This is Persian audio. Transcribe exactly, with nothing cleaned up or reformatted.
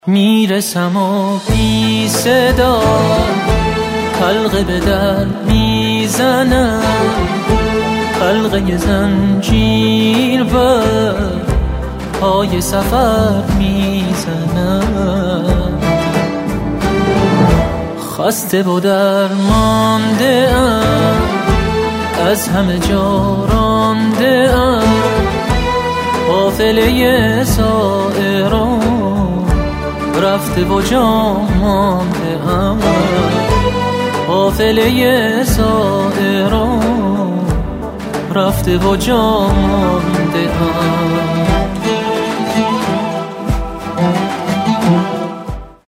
میرسم و بی صدا حلقه به در میزنم، حلقه زنجیر بر پای سفر میزنم. خسته و درمانده ام، از همه جا رانده ام، قافله سائران رفته و جا مانده ام، قافله سائران رفته و جا مانده ام.